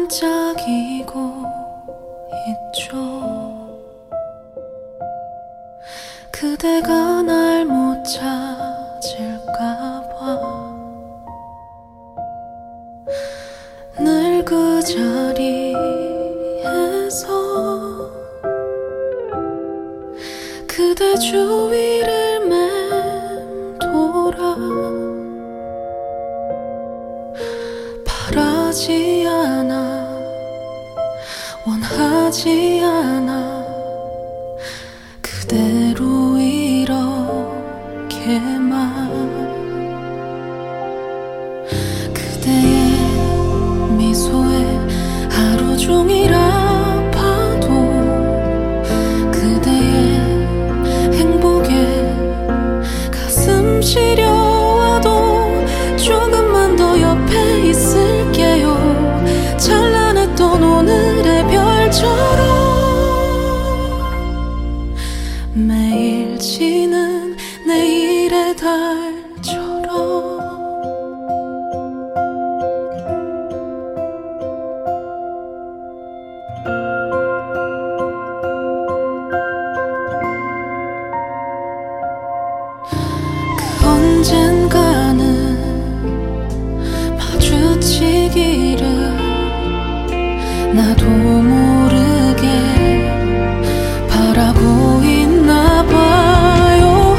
반짝이고 있죠. 그대가 날 못 찾을까봐 늘 그 자리에서 그대 주위를 맴돌아 바라지 않아 원하지 않아 그대로 이렇게만 그대의 미소에 하루 종일 아파도 그대의 행복에 가슴 시려와도 조금만 더 옆에 있을게요. 찬란했던 오늘의 별처럼 매일 지는 내일의 달처럼 그 언젠가는 마주치기를 나도 모르게 바라고 있나 봐요.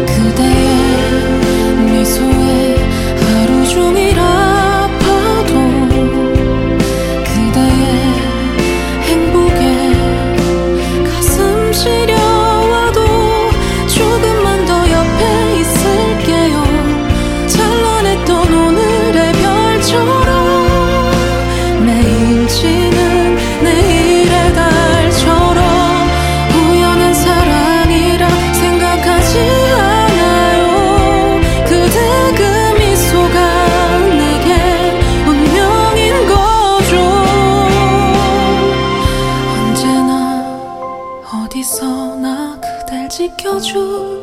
그대의 미소에 하루 종일 아파도 그대의 행복에 가슴 시려와도 조금만 더 옆에 있을게요. 찬란했던 오늘의 별처럼 매일 지는 내일의 달처럼 우연한 사랑이라 생각하지 않아요. 그대 그 미소가 내게 운명인 거죠. 언제나 어디서나 그댈 지켜줄